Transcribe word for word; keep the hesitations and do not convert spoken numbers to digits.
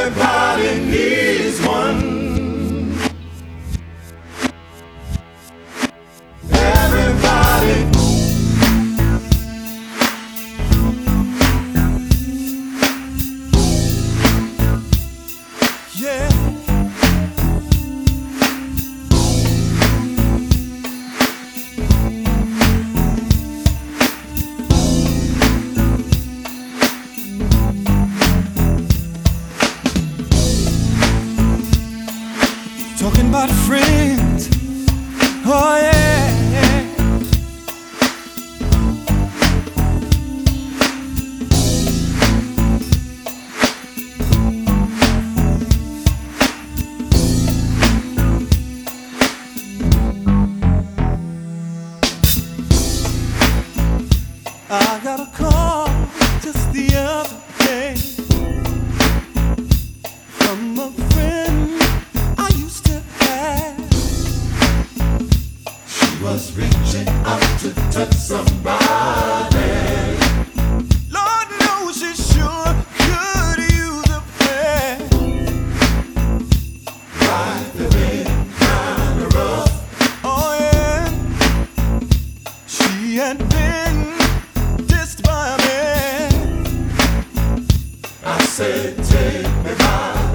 Everybody needs one. Everybody. Yeah. Talking about friends, oh yeah, I got a call just the other day from a friend I used to have. She was reaching out to touch somebody. Lord knows she sure could use a friend. Life has been kinda rough. Oh yeah. She had been dissed by a man. I said, take me by